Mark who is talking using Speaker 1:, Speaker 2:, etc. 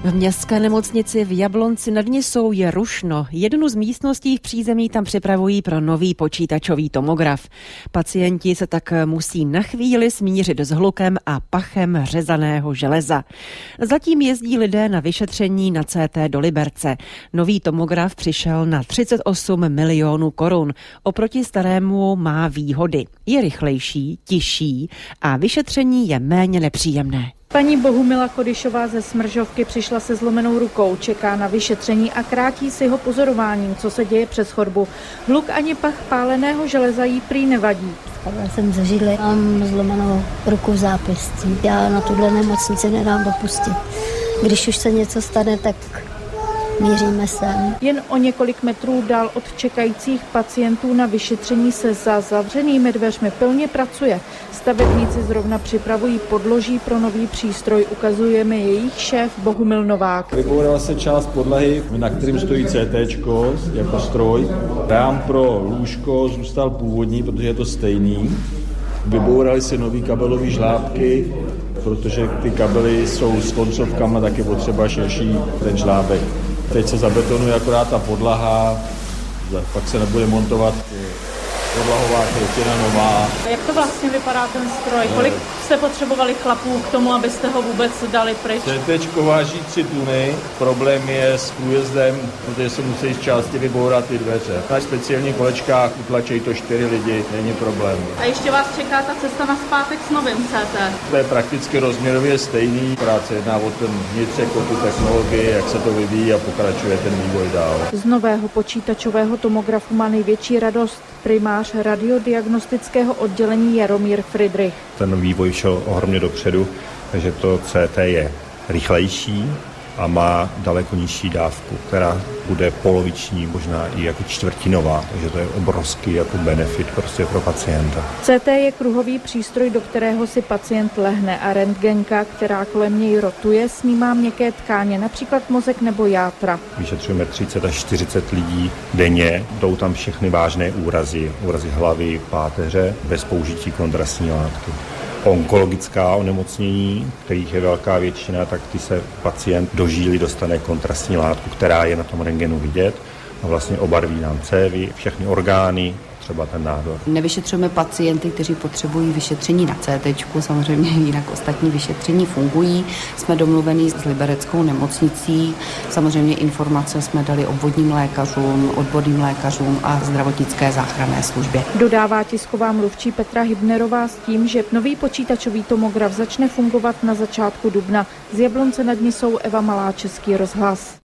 Speaker 1: V městské nemocnici v Jablonci nad Nisou je rušno. Jednu z místností v přízemí tam připravují pro nový počítačový tomograf. Pacienti se tak musí na chvíli smířit s hlukem a pachem řezaného železa. Zatím jezdí lidé na vyšetření na CT do Liberce. Nový tomograf přišel na 38 milionů korun. Oproti starému má výhody. Je rychlejší, tižší a vyšetření je méně nepříjemné.
Speaker 2: Paní Bohumila Kodyšová ze Smržovky přišla se zlomenou rukou, čeká na vyšetření a krátí si ho pozorováním, co se děje přes chodbu. Hluk ani pach páleného železa jí prý nevadí.
Speaker 3: Spadla jsem ze židle, mám zlomenou ruku v zápěstí. Já na tuhle nemocnici nedám dopustit. Když už se něco stane, tak míříme sem.
Speaker 2: Jen o několik metrů dál od čekajících pacientů na vyšetření se za zavřenými dveřmi pilně pracuje. Stavebníci zrovna připravují podloží pro nový přístroj, ukazuje mi jejich šéf Bohumil Novák.
Speaker 4: Vybourala se část podlahy, na kterým stojí CTčko jako stroj. Rám pro lůžko zůstal původní, protože je to stejný. Vybourali se nový kabelový žlábky, protože ty kabely jsou s koncovkama, tak je potřeba širší ten žlábek. Teď se zabetonuje akorát ta podlaha, pak se nebude montovat podlahová krytina nová.
Speaker 2: Jak to vlastně vypadá ten stroj? Kolik jste potřebovali chlapů k tomu, abyste ho vůbec dali pryč?
Speaker 4: CTčko váží 3 tuny, problém je s průjezdem, protože se musí z části vybourat ty dveře. Na speciálních kolečkách utlačejí to 4 lidi, není problém.
Speaker 2: A ještě vás čeká ta cesta nazpátek s novým CT?
Speaker 4: To je prakticky rozměrově stejný, akorát se jedná o ten vnitřek, o tu technologii, jak se to vyvíjí a pokračuje ten vývoj dál.
Speaker 2: Z nového počítačového tomografu má největší radost primář radiodiagnostického oddělení Jaromír Friedrich.
Speaker 5: Ten vývoj šel ohromně dopředu, takže to CT je rychlejší a má daleko nižší dávku, která bude poloviční, možná i jako čtvrtinová, takže to je obrovský jako benefit prostě pro pacienta.
Speaker 2: CT je kruhový přístroj, do kterého si pacient lehne a rentgenka, která kolem něj rotuje, snímá měkké tkáně, například mozek nebo játra.
Speaker 5: Vyšetřujeme 30 až 40 lidí denně, jdou tam všechny vážné úrazy hlavy, páteře, bez použití kontrastní látky. Onkologická onemocnění, kterých je velká většina, tak ty se pacient do žíly dostane kontrastní látku, která je na tom rentgenu vidět a vlastně obarví nám cévy, všechny orgány, třeba ten nádor.
Speaker 6: Nevyšetřujeme pacienty, kteří potřebují vyšetření na CTčku, samozřejmě jinak ostatní vyšetření fungují. Jsme domluveni s libereckou nemocnicí, samozřejmě informace jsme dali obvodním lékařům, odborným lékařům a zdravotnické záchranné službě.
Speaker 2: Dodává tisková mluvčí Petra Hybnerová s tím, že nový počítačový tomograf začne fungovat na začátku dubna. Z Jablonce nad Nisou Eva Malá, Český rozhlas.